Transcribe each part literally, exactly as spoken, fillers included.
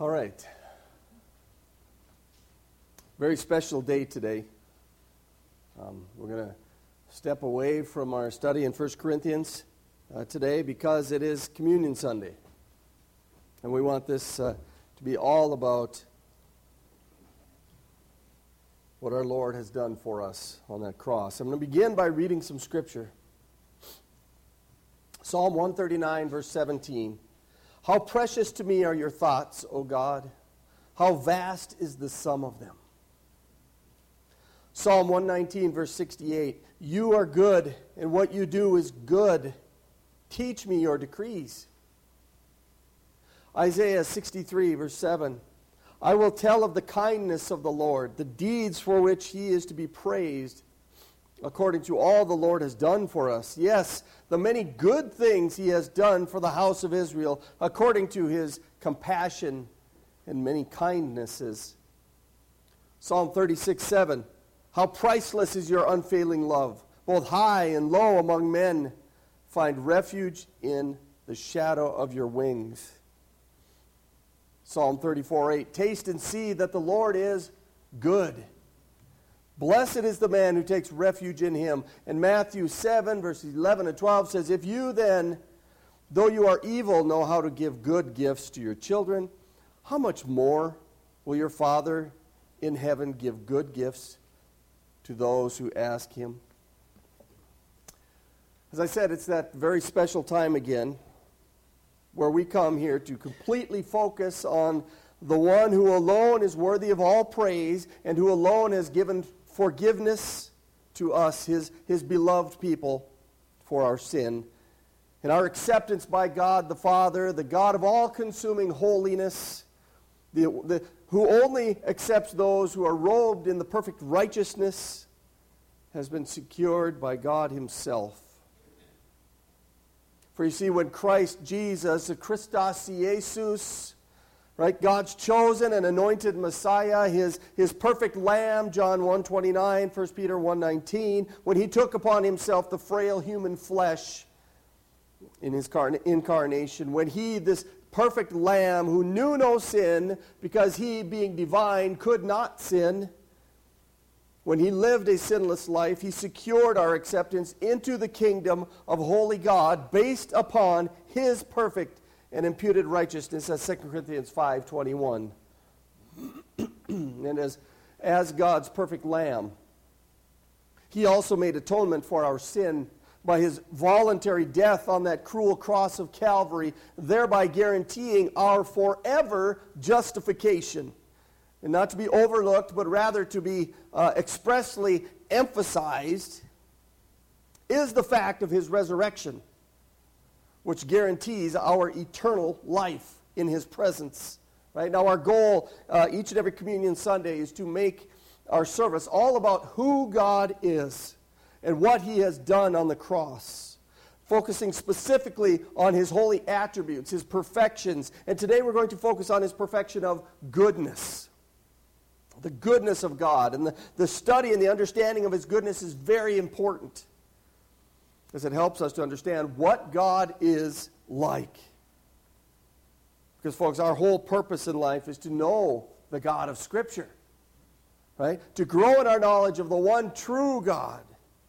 All right. Very special day today. Um, we're going to step away from our study in First Corinthians uh, today because it is Communion Sunday. And we want this uh, to be all about what our Lord has done for us on that cross. I'm going to begin by reading some scripture. Psalm one thirty-nine, verse seventeen. How precious to me are your thoughts, O God. How vast is the sum of them. Psalm one nineteen, verse sixty-eight. You are good, and what you do is good. Teach me your decrees. Isaiah sixty-three, verse seven. I will tell of the kindness of the Lord, the deeds for which he is to be praised, according to all the Lord has done for us. Yes, the many good things he has done for the house of Israel, according to his compassion and many kindnesses. Psalm thirty-six, seven. How priceless is your unfailing love, both high and low among men. Find refuge in the shadow of your wings. Psalm thirty-four, eight. Taste and see that the Lord is good. Blessed is the man who takes refuge in him. And Matthew seven, verses eleven and twelve says, If you then, though you are evil, know how to give good gifts to your children, how much more will your Father in heaven give good gifts to those who ask him? As I said, it's that very special time again where we come here to completely focus on the one who alone is worthy of all praise and who alone has given forgiveness to us, his, his beloved people, for our sin. And our acceptance by God the Father, the God of all-consuming holiness, the, the, who only accepts those who are robed in the perfect righteousness, has been secured by God himself. For you see, when Christ Jesus, the Christos Jesus, right, God's chosen and anointed Messiah, his, his perfect Lamb, John one twenty-nine, First Peter one nineteen, when he took upon himself the frail human flesh in his incarnation, when he, this perfect Lamb who knew no sin, because he, being divine, could not sin, when he lived a sinless life, he secured our acceptance into the kingdom of holy God based upon his perfect and imputed righteousness, as Second Corinthians five twenty-one. And as, as God's perfect Lamb, he also made atonement for our sin by his voluntary death on that cruel cross of Calvary, thereby guaranteeing our forever justification. And not to be overlooked, but rather to be uh, expressly emphasized, is the fact of his resurrection, which guarantees our eternal life in his presence. Right now, our goal uh, each and every Communion Sunday is to make our service all about who God is and what he has done on the cross, focusing specifically on his holy attributes, his perfections. And today we're going to focus on his perfection of goodness. The goodness of God. And the, the study and the understanding of his goodness is very important, as it helps us to understand what God is like. Because, folks, our whole purpose in life is to know the God of Scripture, right? To grow in our knowledge of the one true God.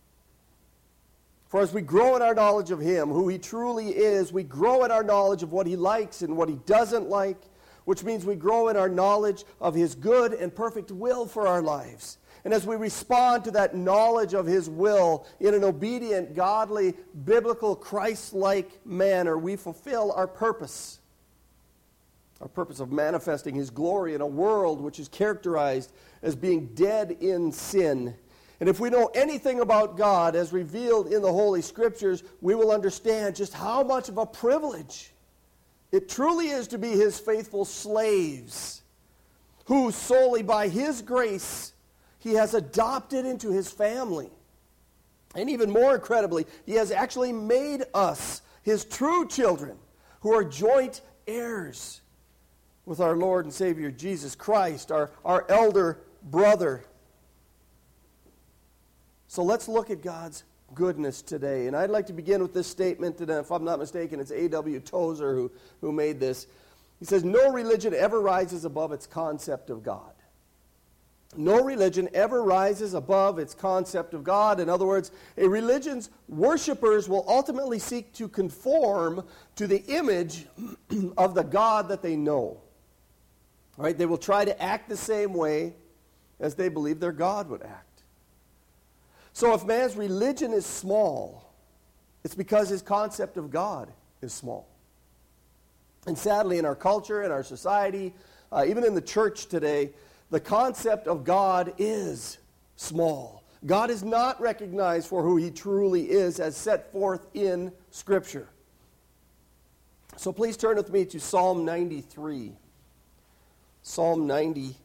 For as we grow in our knowledge of him, who he truly is, we grow in our knowledge of what he likes and what he doesn't like, which means we grow in our knowledge of his good and perfect will for our lives. And as we respond to that knowledge of his will in an obedient, godly, biblical, Christ-like manner, we fulfill our purpose. Our purpose of manifesting his glory in a world which is characterized as being dead in sin. And if we know anything about God as revealed in the Holy Scriptures, we will understand just how much of a privilege it truly is to be his faithful slaves, who solely by his grace he has adopted into his family. And even more incredibly, he has actually made us his true children, who are joint heirs with our Lord and Savior Jesus Christ, our, our elder brother. So let's look at God's goodness today. And I'd like to begin with this statement, and if I'm not mistaken, it's A W Tozer who, who made this. He says, no religion ever rises above its concept of God. No religion ever rises above its concept of God. In other words, a religion's worshipers will ultimately seek to conform to the image of the God that they know. All right? They will try to act the same way as they believe their God would act. So if man's religion is small, it's because his concept of God is small. And sadly, in our culture, in our society, uh, even in the church today, the concept of God is small. God is not recognized for who he truly is as set forth in Scripture. So please turn with me to Psalm ninety-three. Psalm ninety-three.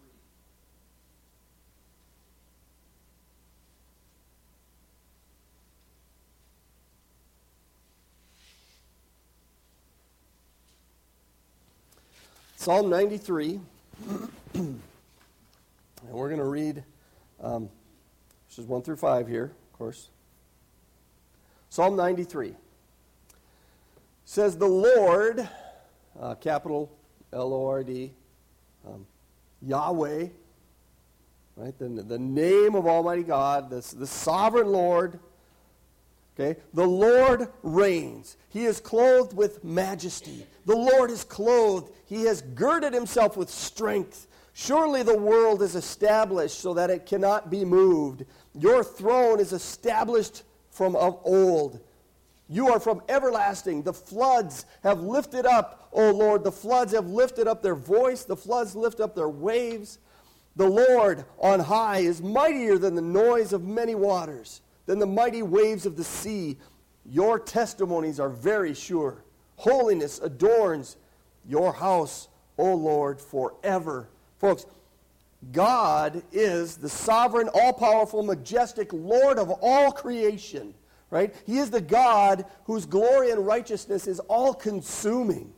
Psalm ninety-three, and we're going to read um, verses one through five here, of course. Psalm ninety-three says, the Lord, uh, capital L O R D, um, Yahweh, right? The, the name of Almighty God, the, the sovereign Lord. Okay, the Lord reigns. He is clothed with majesty. The Lord is clothed. He has girded himself with strength. Surely the world is established so that it cannot be moved. Your throne is established from of old. You are from everlasting. The floods have lifted up, O Lord. The floods have lifted up their voice. The floods lift up their waves. The Lord on high is mightier than the noise of many waters, than the mighty waves of the sea. Your testimonies are very sure. Holiness adorns your house, O Lord, forever. Folks, God is the sovereign, all-powerful, majestic Lord of all creation, right? He is the God whose glory and righteousness is all-consuming.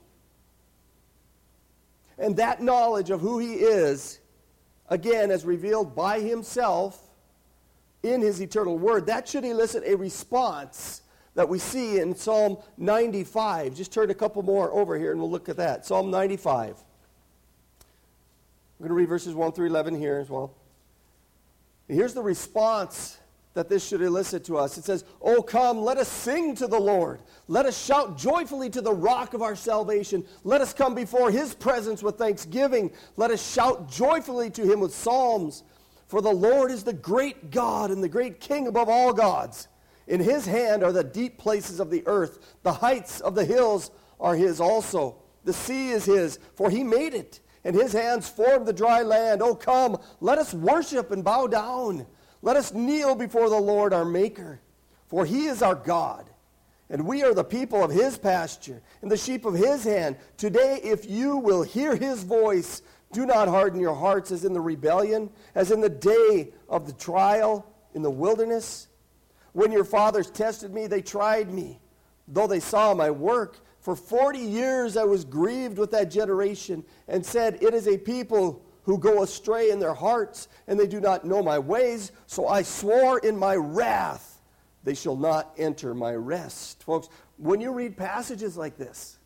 And that knowledge of who he is, again, as revealed by himself, in his eternal word, that should elicit a response that we see in Psalm ninety-five. Just turn a couple more over here and we'll look at that. Psalm ninety-five. I'm going to read verses one through eleven here as well. And here's the response that this should elicit to us. It says, "O come, let us sing to the Lord. Let us shout joyfully to the rock of our salvation. Let us come before his presence with thanksgiving. Let us shout joyfully to him with psalms. For the Lord is the great God and the great King above all gods. In his hand are the deep places of the earth. The heights of the hills are his also. The sea is his, for he made it, and his hands formed the dry land. O come, let us worship and bow down. Let us kneel before the Lord our Maker. For he is our God, and we are the people of his pasture, and the sheep of his hand. Today, if you will hear his voice, do not harden your hearts as in the rebellion, as in the day of the trial in the wilderness. When your fathers tested me, they tried me, though they saw my work. For forty years I was grieved with that generation, and said, it is a people who go astray in their hearts, and they do not know my ways. So I swore in my wrath, they shall not enter my rest." Folks, when you read passages like this,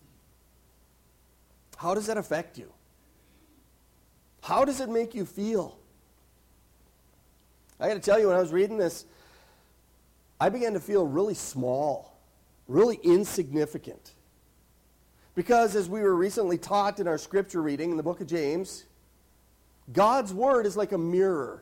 how does that affect you? How does it make you feel? I got to tell you, when I was reading this, I began to feel really small, really insignificant. Because as we were recently taught in our scripture reading in the book of James, God's word is like a mirror.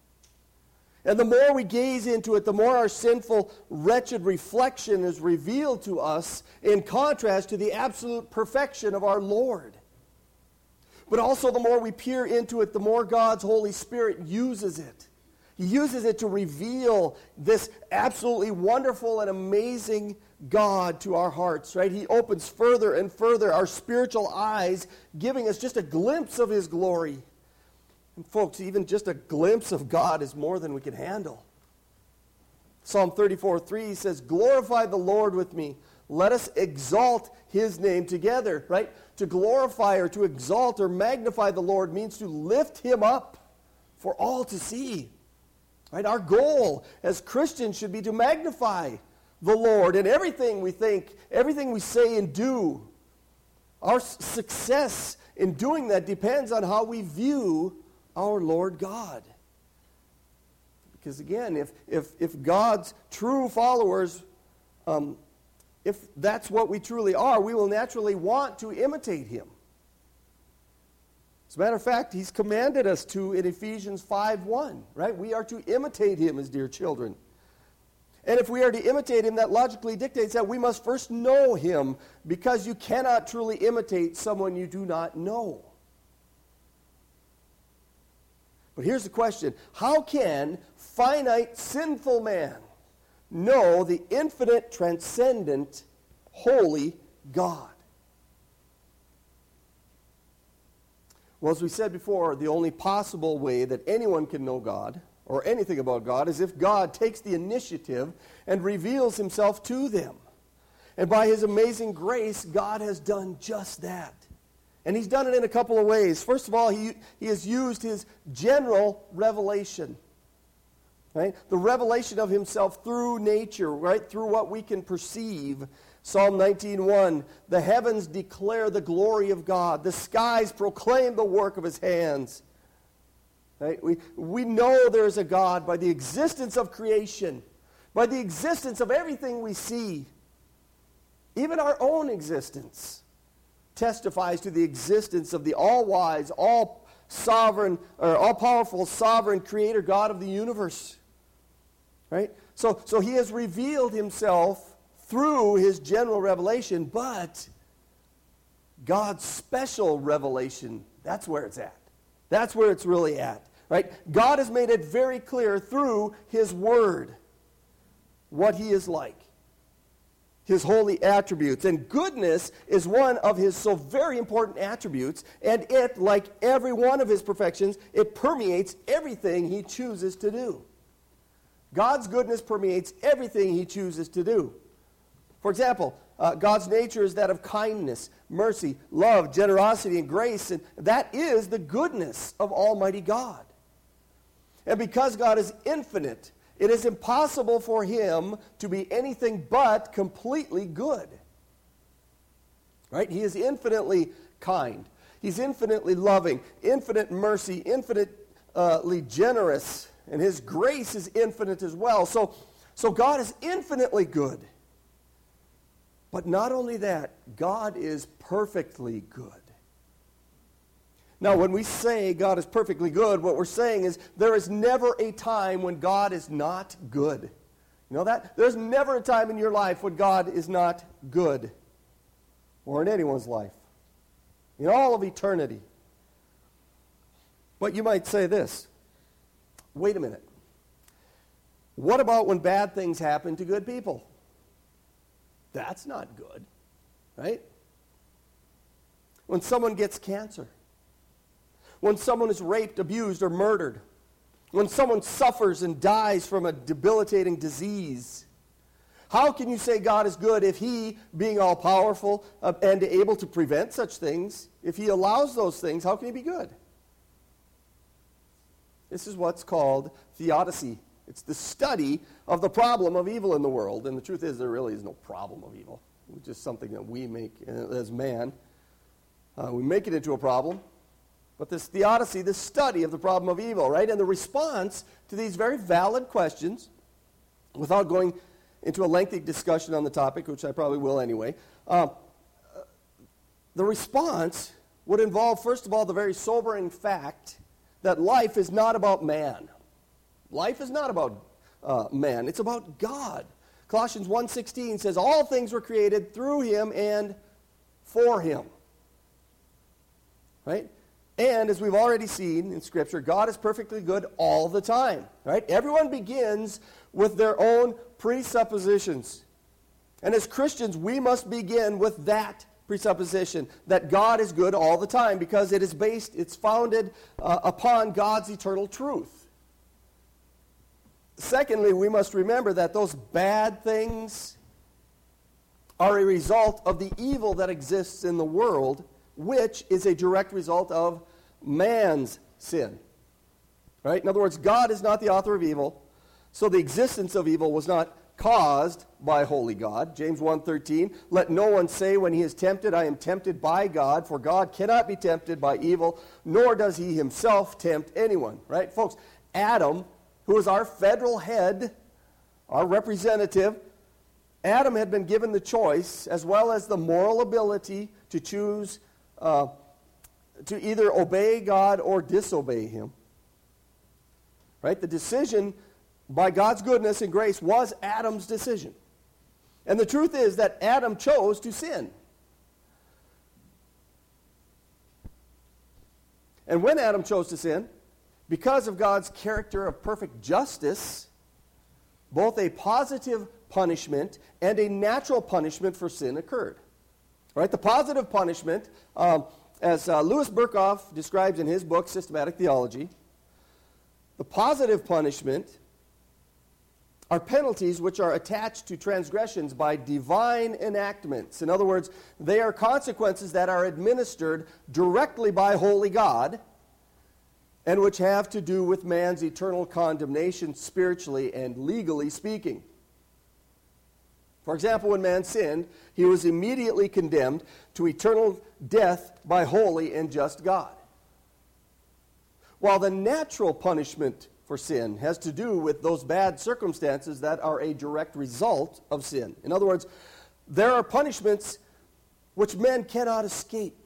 And the more we gaze into it, the more our sinful, wretched reflection is revealed to us in contrast to the absolute perfection of our Lord. But also the more we peer into it, the more God's Holy Spirit uses it. He uses it to reveal this absolutely wonderful and amazing God to our hearts, right? He opens further and further our spiritual eyes, giving us just a glimpse of his glory. And folks, even just a glimpse of God is more than we can handle. Psalm thirty-four three says, "Glorify the Lord with me. Let us exalt his name together," right? To glorify or to exalt or magnify the Lord means to lift him up for all to see. Right? Our goal as Christians should be to magnify the Lord in everything we think, everything we say and do. Our s- success in doing that depends on how we view our Lord God. Because again, if, if, if God's true followers, um, if that's what we truly are, we will naturally want to imitate him. As a matter of fact, he's commanded us to in Ephesians five one, right? We are to imitate him as dear children. And if we are to imitate him, that logically dictates that we must first know him, because you cannot truly imitate someone you do not know. But here's the question: how can finite, sinful man know the infinite, transcendent, holy God? Well, as we said before, the only possible way that anyone can know God, or anything about God, is if God takes the initiative and reveals himself to them. And by his amazing grace, God has done just that. And he's done it in a couple of ways. First of all, he, he has used his general revelation. Right? The revelation of himself through nature, right? Through what we can perceive. Psalm nineteen one, the heavens declare the glory of God. The skies proclaim the work of his hands. Right? We, we know there's a God by the existence of creation, by the existence of everything we see. Even our own existence testifies to the existence of the all-wise, all-sovereign, or all-powerful, sovereign creator God of the universe. Right? So, so he has revealed himself through his general revelation, but God's special revelation, that's where it's at. That's where it's really at. Right? God has made it very clear through his word what he is like, his holy attributes. And goodness is one of his so very important attributes, and it, like every one of his perfections, it permeates everything he chooses to do. God's goodness permeates everything he chooses to do. For example, uh, God's nature is that of kindness, mercy, love, generosity, and grace, and that is the goodness of Almighty God. And because God is infinite, it is impossible for him to be anything but completely good. Right? He is infinitely kind. He's infinitely loving, infinite mercy, infinitely generous, and his grace is infinite as well. So, so God is infinitely good. But not only that, God is perfectly good. Now, when we say God is perfectly good, what we're saying is there is never a time when God is not good. You know that? There's never a time in your life when God is not good, or in anyone's life, in all of eternity. But you might say this: wait a minute. What about when bad things happen to good people? That's not good, right? When someone gets cancer, when someone is raped, abused, or murdered, when someone suffers and dies from a debilitating disease, how can you say God is good if he, being all-powerful uh, and able to prevent such things, if he allows those things, how can he be good? This is what's called theodicy. It's the study of the problem of evil in the world. And the truth is, there really is no problem of evil. It's just something that we make as man. Uh, we make it into a problem. But this theodicy, this study of the problem of evil, right? And the response to these very valid questions, without going into a lengthy discussion on the topic, which I probably will anyway, uh, the response would involve, first of all, the very sobering fact that life is not about man. Life is not about uh, man. It's about God. Colossians one sixteen says, all things were created through him and for him. Right? And as we've already seen in Scripture, God is perfectly good all the time. Right? Everyone begins with their own presuppositions. And as Christians, we must begin with that presupposition, that God is good all the time, because it is based, it's founded uh, upon God's eternal truth. Secondly, we must remember that those bad things are a result of the evil that exists in the world, which is a direct result of man's sin. Right? In other words, God is not the author of evil, so the existence of evil was not caused by holy God. James one thirteen, let no one say when he is tempted, I am tempted by God, for God cannot be tempted by evil, nor does he himself tempt anyone. Right? Folks, Adam, who is our federal head, our representative, Adam had been given the choice as well as the moral ability to choose uh, to either obey God or disobey him. Right? The decision by God's goodness and grace was Adam's decision. And the truth is that Adam chose to sin. And when Adam chose to sin, because of God's character of perfect justice, both a positive punishment and a natural punishment for sin occurred. Right? The positive punishment, um, as uh, Louis Berkhoff describes in his book, Systematic Theology, the positive punishment are penalties which are attached to transgressions by divine enactments. In other words, they are consequences that are administered directly by holy God and which have to do with man's eternal condemnation spiritually and legally speaking. For example, when man sinned, he was immediately condemned to eternal death by holy and just God. While the natural punishment for sin has to do with those bad circumstances that are a direct result of sin. In other words, there are punishments which men cannot escape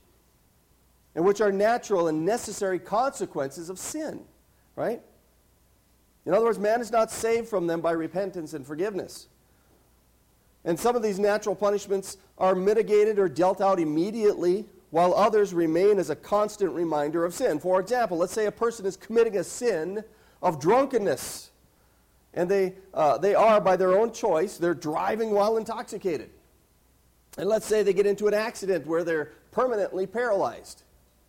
and which are natural and necessary consequences of sin, right? In other words, man is not saved from them by repentance and forgiveness. And some of these natural punishments are mitigated or dealt out immediately, while others remain as a constant reminder of sin. For example, let's say a person is committing a sin of drunkenness, and they, uh, they are, by their own choice, they're driving while intoxicated. And let's say they get into an accident where they're permanently paralyzed.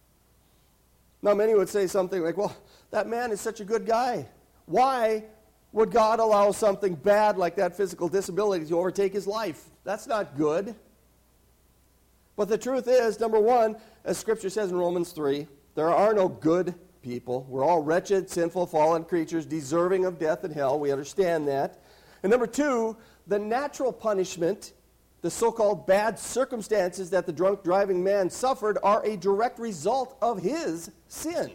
Now, many would say something like, well, that man is such a good guy. Why would God allow something bad like that physical disability to overtake his life? That's not good. But the truth is, number one, as Scripture says in Romans three, there are no good people. We're all wretched, sinful, fallen creatures, deserving of death and hell. We understand that. And number two, the natural punishment, the so-called bad circumstances that the drunk driving man suffered, are a direct result of his sin.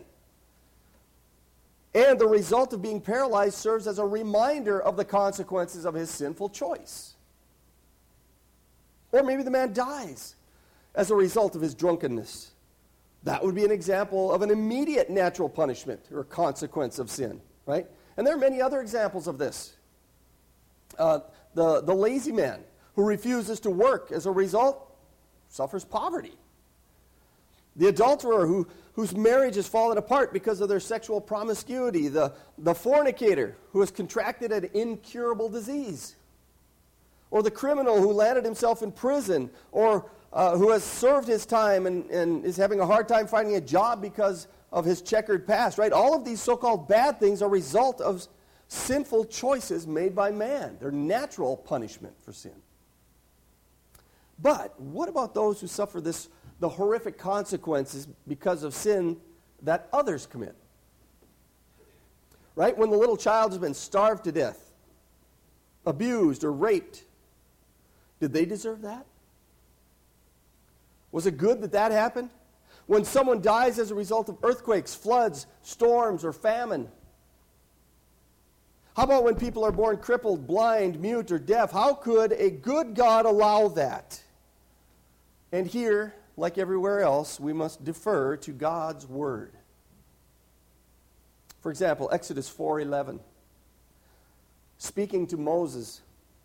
And the result of being paralyzed serves as a reminder of the consequences of his sinful choice. Or maybe the man dies as a result of his drunkenness. That would be an example of an immediate natural punishment or consequence of sin, right? And there are many other examples of this. Uh, the, the lazy man who refuses to work as a result suffers poverty. The adulterer who, whose marriage has fallen apart because of their sexual promiscuity. The, the fornicator who has contracted an incurable disease. Or the criminal who landed himself in prison, or uh, who has served his time and, and is having a hard time finding a job because of his checkered past, right? All of these so-called bad things are a result of sinful choices made by man. They're natural punishment for sin. But what about those who suffer this, the horrific consequences because of sin that others commit? Right? When the little child has been starved to death, abused, or raped, did they deserve that? Was it good that that happened? When someone dies as a result of earthquakes, floods, storms, or famine? How about when people are born crippled, blind, mute, or deaf? How could a good God allow that? And here, like everywhere else, we must defer to God's word. For example, Exodus four eleven. Speaking to Moses,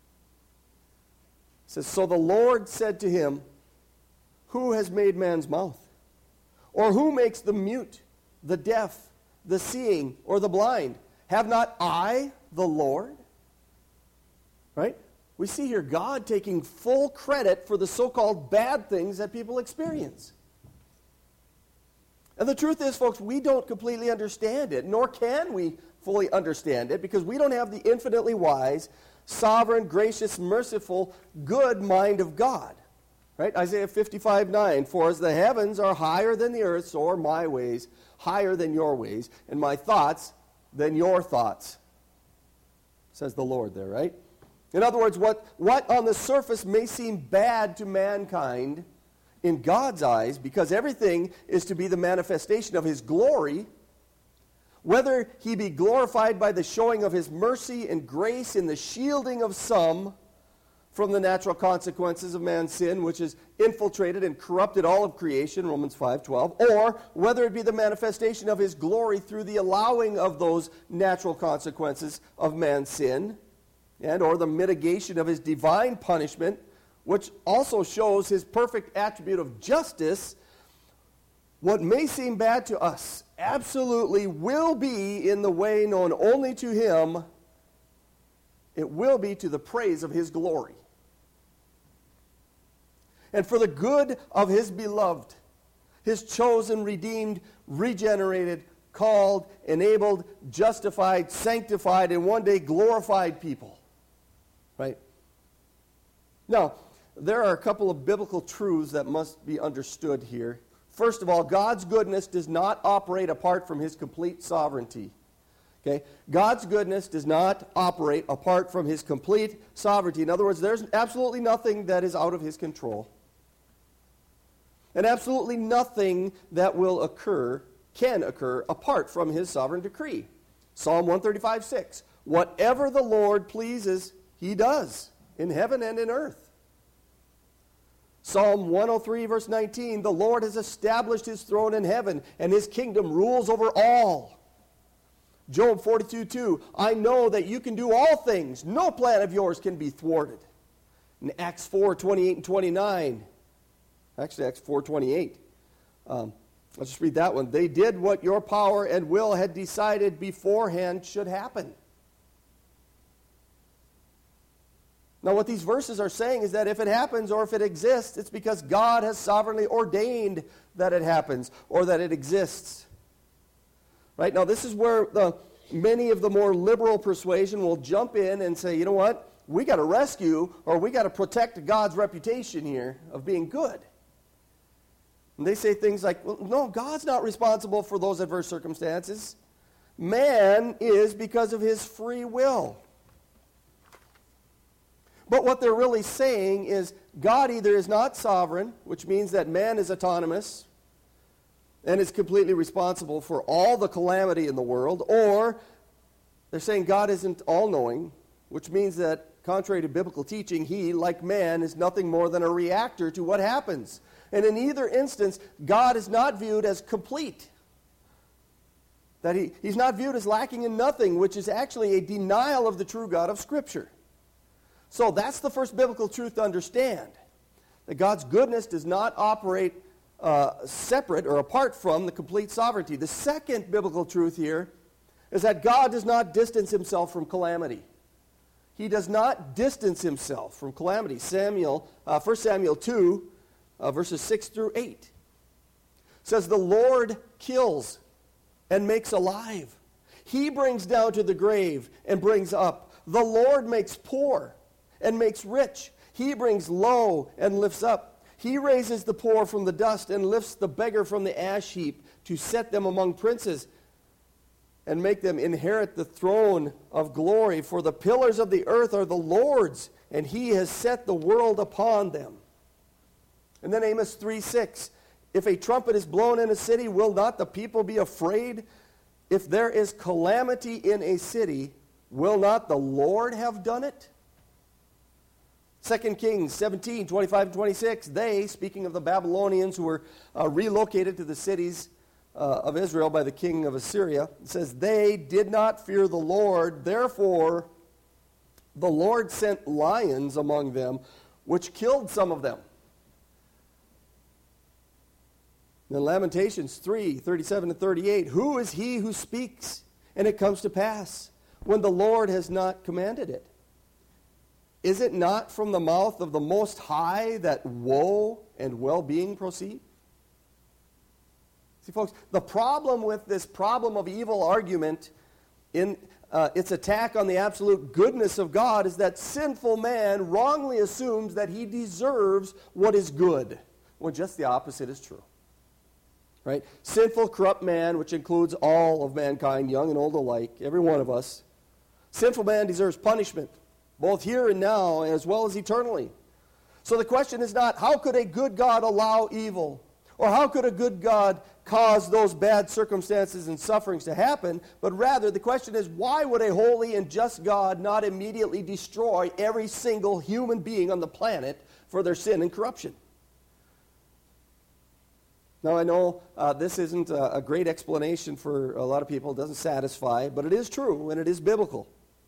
says, "So the Lord said to him, who has made man's mouth? Or who makes the mute, the deaf, the seeing, or the blind? Have not I the Lord?" Right? We see here God taking full credit for the so-called bad things that people experience. And the truth is, folks, we don't completely understand it, nor can we fully understand it, because we don't have the infinitely wise, sovereign, gracious, merciful, good mind of God. Right? Isaiah fifty-five nine, "For as the heavens are higher than the earth, so are my ways higher than your ways, and my thoughts than your thoughts," says the Lord there, right? In other words, what, what on the surface may seem bad to mankind, in God's eyes, because everything is to be the manifestation of his glory, whether he be glorified by the showing of his mercy and grace in the shielding of some from the natural consequences of man's sin, which has infiltrated and corrupted all of creation, Romans five twelve, or whether it be the manifestation of his glory through the allowing of those natural consequences of man's sin, and or the mitigation of his divine punishment, which also shows his perfect attribute of justice. What may seem bad to us absolutely will be in the way known only to him. It will be to the praise of his glory and for the good of his beloved, his chosen, redeemed, regenerated, called, enabled, justified, sanctified, and one day glorified people. Right? Now, there are a couple of biblical truths that must be understood here. First of all, God's goodness does not operate apart from his complete sovereignty. Okay? God's goodness does not operate apart from his complete sovereignty. In other words, there's absolutely nothing that is out of his control. And absolutely nothing that will occur, can occur, apart from his sovereign decree. Psalm one thirty-five six. Whatever the Lord pleases, he does, in heaven and in earth. Psalm one oh three, verse nineteen, the Lord has established his throne in heaven, and his kingdom rules over all. Job forty-two two, I know that you can do all things. No plan of yours can be thwarted. In Acts four twenty-eight and twenty-nine, actually Acts four twenty-eight, um, let's just read that one. They did what your power and will had decided beforehand should happen. Now, what these verses are saying is that if it happens or if it exists, it's because God has sovereignly ordained that it happens or that it exists. Right? Now, this is where the, many of the more liberal persuasion will jump in and say, you know what? We got to rescue or we got to protect God's reputation here of being good. And they say things like, well, no, God's not responsible for those adverse circumstances. Man is because of his free will. But what they're really saying is God either is not sovereign, which means that man is autonomous and is completely responsible for all the calamity in the world, or they're saying God isn't all-knowing, which means that, contrary to biblical teaching, he, like man, is nothing more than a reactor to what happens. And in either instance, God is not viewed as complete. That he, he's not viewed as lacking in nothing, which is actually a denial of the true God of Scripture. So that's the first biblical truth to understand, that God's goodness does not operate uh, separate or apart from the complete sovereignty. The second biblical truth here is that God does not distance himself from calamity. He does not distance himself from calamity. Samuel, uh, First Samuel two, uh, verses six through eight, says, the Lord kills and makes alive. He brings down to the grave and brings up. The Lord makes poor and makes rich. He brings low and lifts up. He raises the poor from the dust and lifts the beggar from the ash heap to set them among princes and make them inherit the throne of glory. For the pillars of the earth are the Lord's, and he has set the world upon them. And then Amos three six, if a trumpet is blown in a city, will not the people be afraid? If there is calamity in a city, will not the Lord have done it? Second Kings seventeen, twenty-five and twenty-six, they, speaking of the Babylonians who were uh, relocated to the cities uh, of Israel by the king of Assyria, it says, they did not fear the Lord, therefore the Lord sent lions among them, which killed some of them. Then Lamentations three, thirty-seven and thirty-eight, who is he who speaks, and it comes to pass, when the Lord has not commanded it? Is it not from the mouth of the Most High that woe and well-being proceed? See, folks, the problem with this problem of evil argument in uh, its attack on the absolute goodness of God is that sinful man wrongly assumes that he deserves what is good, when just the opposite is true. Right? Sinful, corrupt man, which includes all of mankind, young and old alike, every one of us, sinful man deserves punishment. both here and now as well as eternally. So the question is not, how could a good God allow evil? Or how could a good God cause those bad circumstances and sufferings to happen? But rather, the question is, why would a holy and just God not immediately destroy every single human being on the planet for their sin and corruption? Now, I know uh, this isn't a, a great explanation for a lot of people. It doesn't satisfy, but it is true and it is biblical.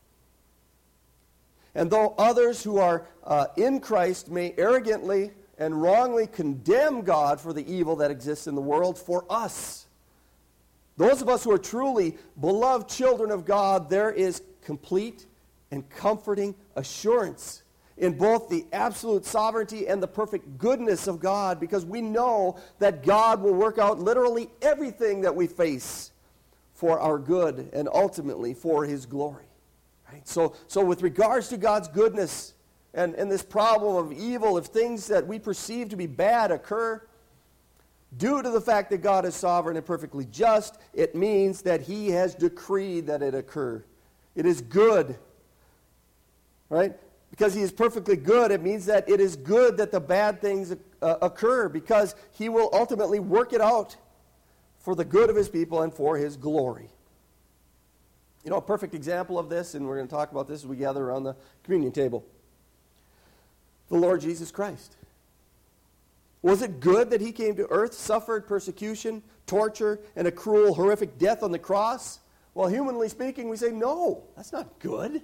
And though others who are uh, in Christ may arrogantly and wrongly condemn God for the evil that exists in the world, for us, those of us who are truly beloved children of God, there is complete and comforting assurance in both the absolute sovereignty and the perfect goodness of God, because we know that God will work out literally everything that we face for our good and ultimately for His glory. Right? So, so with regards to God's goodness, And, and this problem of evil, if things that we perceive to be bad occur, due to the fact that God is sovereign and perfectly just, it means that He has decreed that it occur. It is good. Right? Because He is perfectly good, it means that it is good that the bad things uh, occur, because He will ultimately work it out for the good of His people and for His glory. You know, a perfect example of this, and we're going to talk about this as we gather around the communion table. The Lord Jesus Christ. Was it good that He came to earth, suffered persecution, torture, and a cruel, horrific death on the cross? Well, humanly speaking, we say, no, that's not good.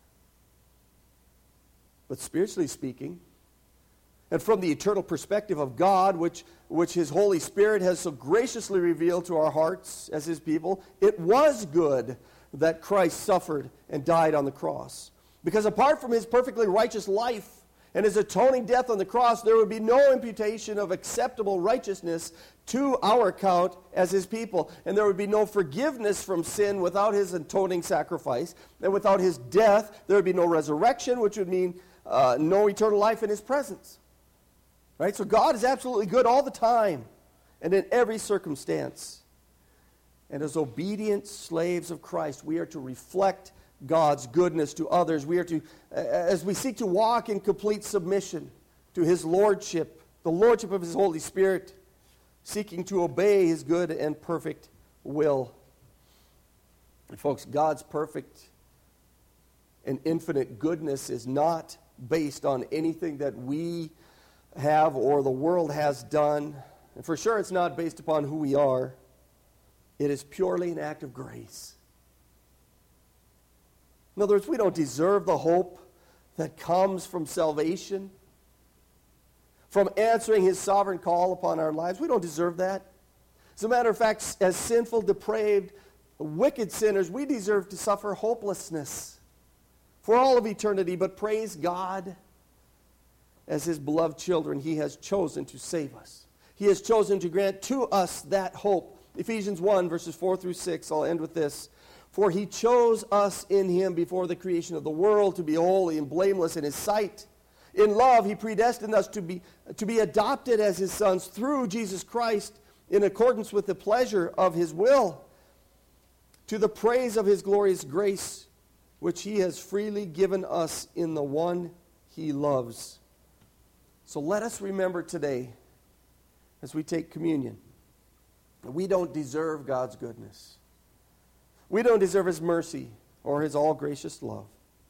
But spiritually speaking, and from the eternal perspective of God, which, which His Holy Spirit has so graciously revealed to our hearts as His people, it was good that Christ suffered and died on the cross. Because apart from His perfectly righteous life, and His atoning death on the cross, there would be no imputation of acceptable righteousness to our account as His people. And there would be no forgiveness from sin without His atoning sacrifice. And without His death, there would be no resurrection, which would mean uh, no eternal life in His presence. Right? So God is absolutely good all the time and in every circumstance. And as obedient slaves of Christ, we are to reflect God's goodness to others. We are to, as we seek to walk in complete submission to His lordship, the lordship of His Holy Spirit, seeking to obey His good and perfect will. And folks, God's perfect and infinite goodness is not based on anything that we have or the world has done. And for sure, it's not based upon who we are. It is purely an act of grace. In other words, we don't deserve the hope that comes from salvation, from answering His sovereign call upon our lives. We don't deserve that. As a matter of fact, as sinful, depraved, wicked sinners, we deserve to suffer hopelessness for all of eternity. But praise God, as His beloved children, He has chosen to save us. He has chosen to grant to us that hope. Ephesians one, verses four through six, I'll end with this. For He chose us in Him before the creation of the world to be holy and blameless in His sight. In love, He predestined us to be, to be adopted as His sons through Jesus Christ in accordance with the pleasure of His will, to the praise of His glorious grace, which He has freely given us in the one He loves. So let us remember today, as we take communion, that we don't deserve God's goodness. We don't deserve His mercy or His all-gracious love.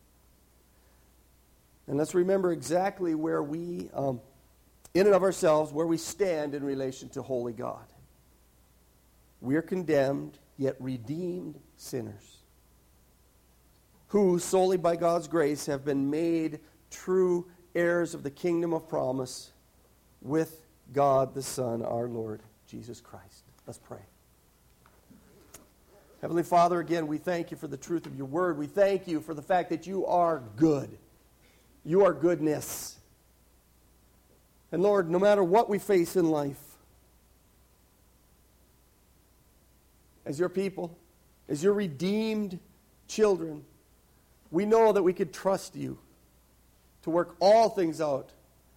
And let's remember exactly where we, um, in and of ourselves, where we stand in relation to holy God. We are condemned, yet redeemed sinners, who solely by God's grace have been made true heirs of the kingdom of promise with God the Son, our Lord Jesus Christ. Let's pray. Heavenly Father, again, we thank You for the truth of Your word. We thank You for the fact that You are good. You are goodness. And Lord, no matter what we face in life, as Your people, as Your redeemed children, we know that we could trust You to work all things out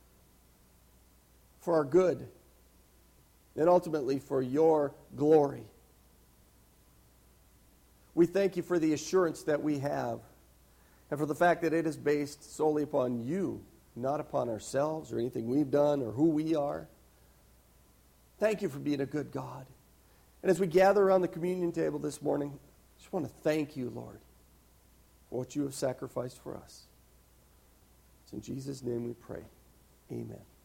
for our good and ultimately for Your glory. We thank You for the assurance that we have and for the fact that it is based solely upon you, not upon ourselves or anything we've done or who we are. Thank you for being a good God. And as we gather around the communion table this morning, I just want to thank you, Lord, for what you have sacrificed for us. It's in Jesus' name we pray. Amen.